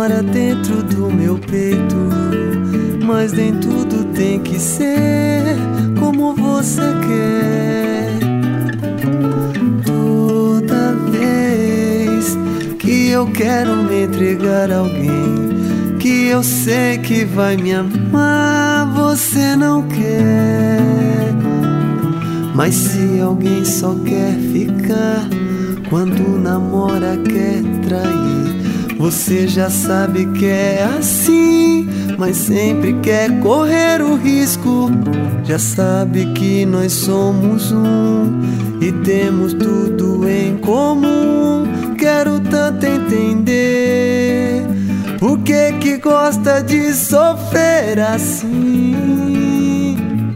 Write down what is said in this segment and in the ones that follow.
mora dentro do meu peito, mas nem tudo tem que ser como você quer. Toda vez que eu quero me entregar a alguém que eu sei que vai me amar, você não quer. Mas se alguém só quer ficar, quando namora quer trair, você já sabe que é assim, mas sempre quer correr o risco. Já sabe que nós somos um e temos tudo em comum. Quero tanto entender por que gosta de sofrer assim,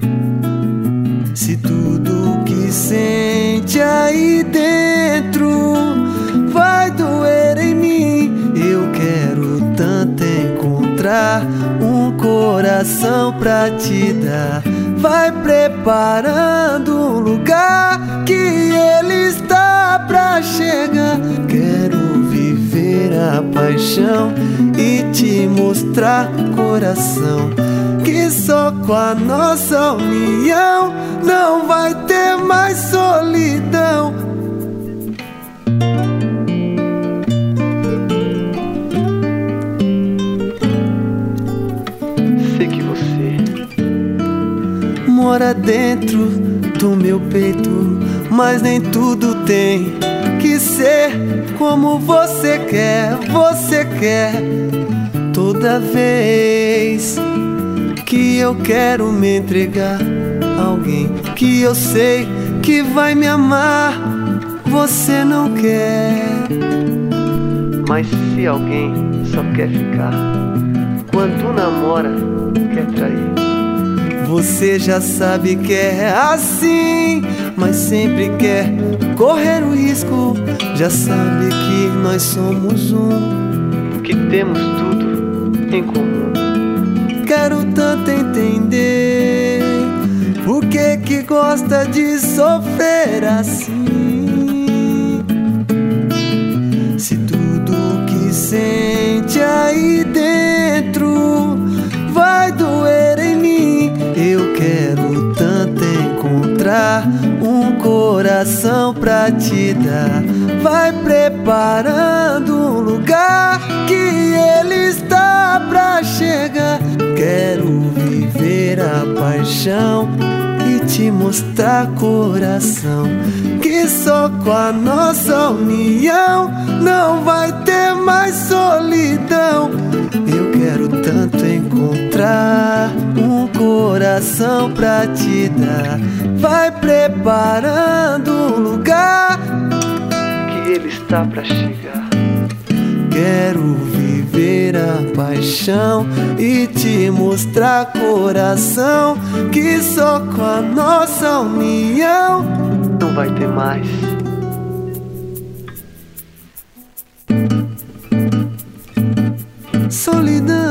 se tudo que sente aí dentro vai doer em mim. Eu quero tanto encontrar um coração pra te dar. Vai preparando um lugar que ele está pra chegar. Quero viver a paixão e te mostrar, coração, que só com a nossa união não vai ter mais solidão. Sei que você mora dentro do meu peito, mas nem tudo tem que ser como você quer. Você quer. Toda vez que eu quero me entregar a alguém que eu sei que vai me amar, você não quer. Mas se alguém só quer ficar, quando namora quer trair, você já sabe que é assim, mas sempre quer correr o risco. Já sabe que nós somos um, que temos tudo em comum. Quero tanto entender por que gosta de sofrer assim, se tudo que sente aí dentro vai doer em mim. Eu quero tanto encontrar um coração pra te dar. Vai preparando um lugar que ele está pra chegar. Quero viver a paixão e te mostrar, coração, que só com a nossa união não vai ter mais solidão. Eu quero tanto encontrar um coração pra te dar. Vai preparando um lugar que ele está pra chegar. Quero viver a paixão e te mostrar, coração, que só com a nossa união não vai ter mais solidão.